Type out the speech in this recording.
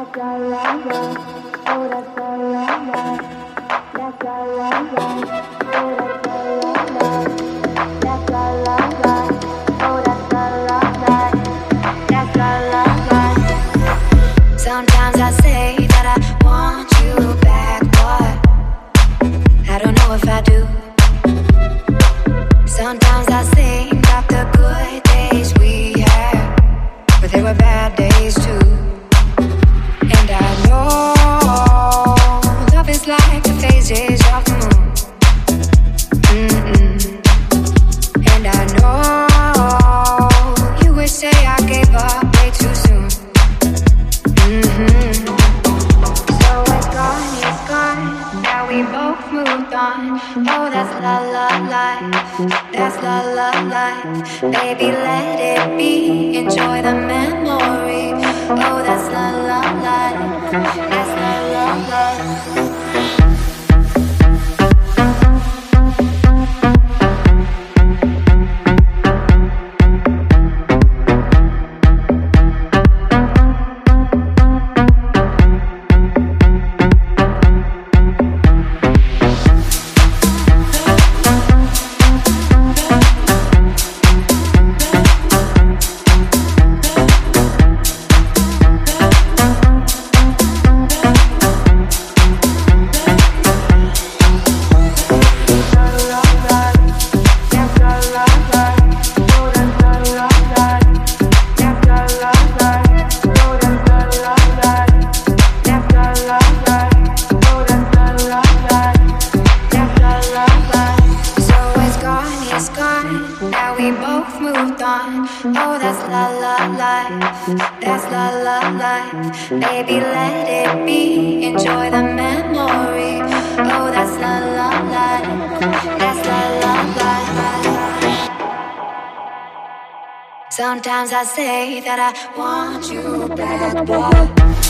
Sometimes I say that I want you back, but I don't know if I do. Sometimes I think of the good days we had, but there were bad days too. And I know love is like the phases of the moon. And I know you would say I gave up way too soon. So it's gone, now we both moved on. Oh, that's la la life, that's la la life. Baby, let it be, enjoy the memory. Oh, that's la la life, that's la la life. Now we both moved on. Oh, that's la la life, that's la la life. Baby, let it be, enjoy the memory. Oh, that's la la life, that's la la life. Sometimes I say that I want you back, boy.